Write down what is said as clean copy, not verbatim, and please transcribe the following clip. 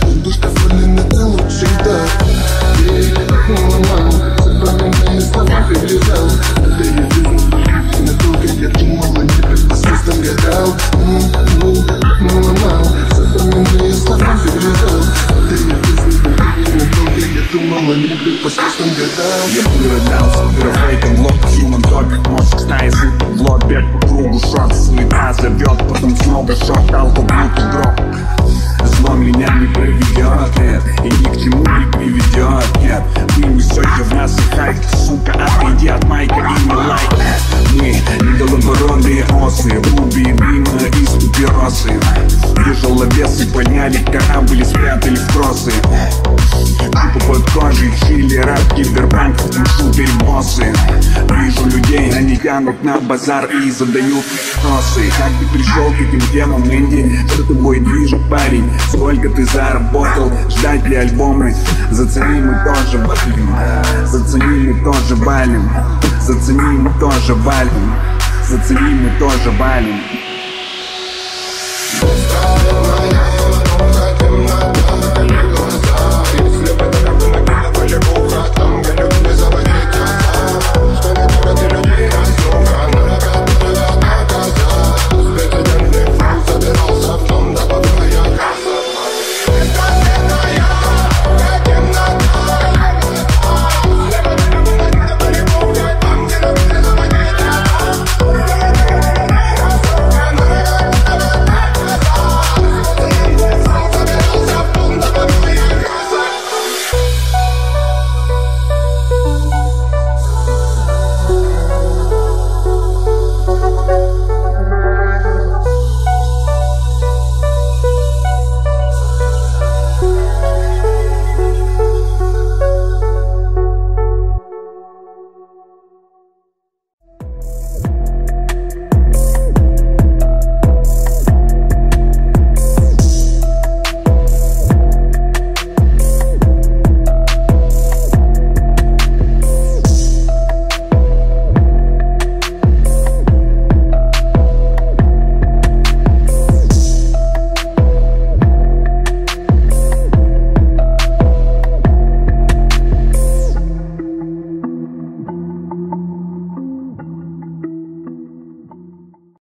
Буду доволен, это лучший дар. Ей, ломал, сохраненные слова перевязал. Это я вижу, надолго я думал, не предпоследством гадал. Ломал, сохраненные слова перевязал. Это я вижу, надолго я думал, не предпоследством гадал. Я выродался, графейтом в лоб, human topic. Мозг стаи звук в лоб, бег по кругу, шот, суета зовет, потом снова шот, алко, блуд, дроп. Зло меня не проведет, нет, и ни к чему не приведет, нет. Вы все еще в нас и хайп, сука, отойди от майка и не лайк. Мы недолобородные осы, уби дыма из папиросы. Тяжеловесы поняли корабль и спрятали в кроссы. Тупо под кожей чили, рэп, киберпанк, шутер-боссы. Вижу людей, они тянут на базар и задают вопросы. Как ты пришел к этим темам, Энди? Что тобой движет, парень? Сколько ты заработал? Ждать ли альбомы? Зацени, мы тоже валим. Зацени, мы тоже валим. Зацени, мы тоже валим. Зацени, мы тоже валим.